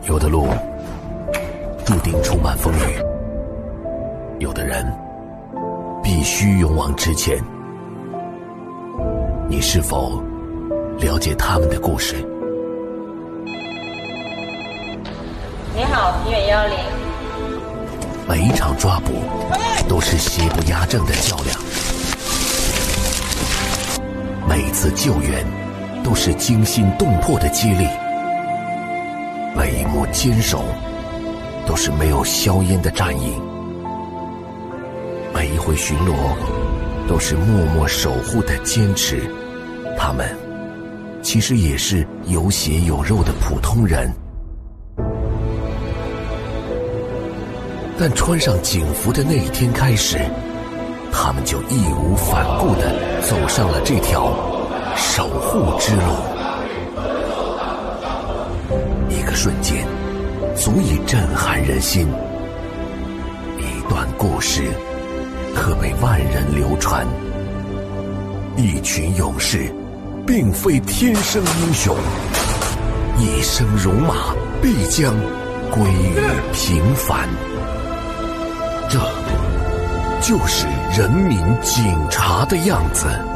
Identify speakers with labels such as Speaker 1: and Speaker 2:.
Speaker 1: 有的路注定充满风雨，有的人必须勇往直前。你是否了解他们的故事？
Speaker 2: 你好，平远110。
Speaker 1: 每一场抓捕都是邪不压正的较量，每一次救援都是惊心动魄的激励，每一幕坚守都是没有硝烟的战役，每一回巡逻都是默默守护的坚持。他们其实也是有血有肉的普通人，但穿上警服的那一天开始，他们就义无反顾地走上了这条守护之路。一个瞬间足以震撼人心，一段故事可被万人流传。一群勇士并非天生英雄，一生戎马必将归于平凡。这就是人民警察的样子。